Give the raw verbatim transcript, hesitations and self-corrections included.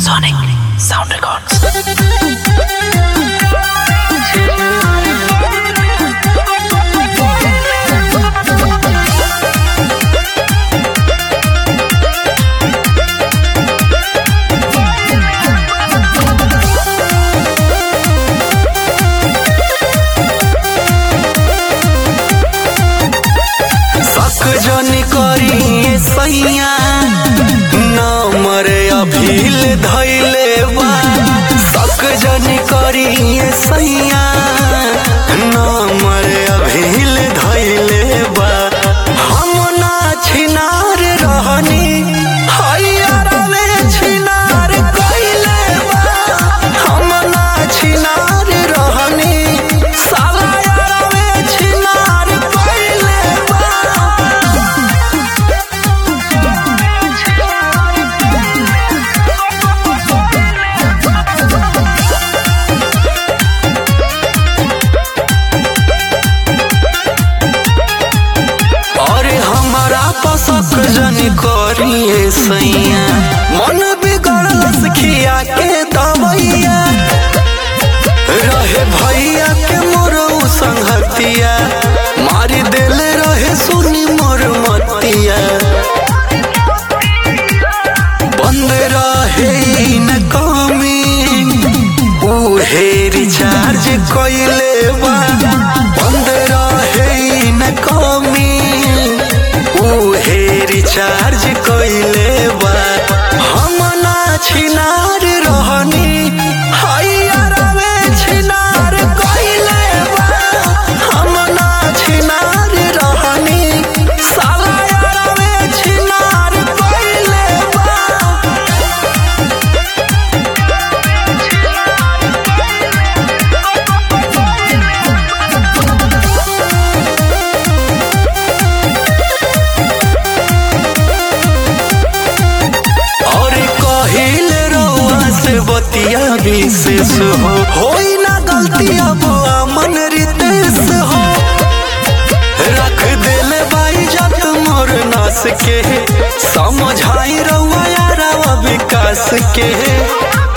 Sonic Sound Records. जनी करी सैया नमर अभिल धैले बा सक जनी करी सैया नमर अभिल धैले बा हम ना छिनार रहनी हैया रे छिनार कइले बा हम ना छिनार रहनी साला यार रे छिनार कइले बा। पसक जनी करिए सैया मन बिगड़लस खिया के दवैया रहे भैया के मोर संगतिया मारी देले रहे सुनी मोर मतिया बंद रहे न कमी उहे रिचार्ज कइले बा बंद रहे न कमी उहे रिचार्ज कइले बा हम ना छिनार रहनी हैया रे छिनार कइले बा हम ना छिनार रहनी साला यार रे छिनार कइले बा। बतिया विशेष हो होई ना गलती अब अमन रितेश हो रख देले बाई जत मोर नास के समझाई रहुआ यार विकास के।